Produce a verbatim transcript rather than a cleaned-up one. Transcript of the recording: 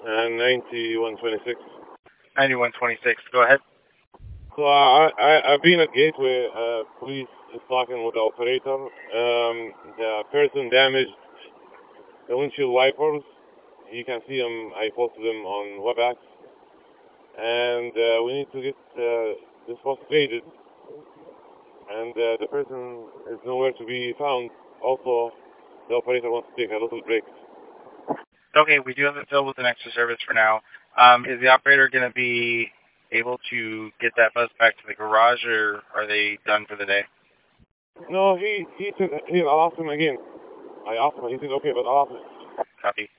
And ninety-one twenty-six. ninety-one twenty-six, go ahead. So I, I, I've been at Gateway. Uh, police is talking with the operator. Um, the person damaged the windshield wipers. You can see them. I posted them on WebEx. And uh, we need to get uh, this was graded. And uh, the person is nowhere to be found. Also, the operator wants to take a little break. Okay, we do have it filled with an extra service for now. Um, is the operator going to be able to get that bus back to the garage, or are they done for the day? No, he he said he, I'll ask him again. I asked him. He said okay, but I'll ask him. Copy.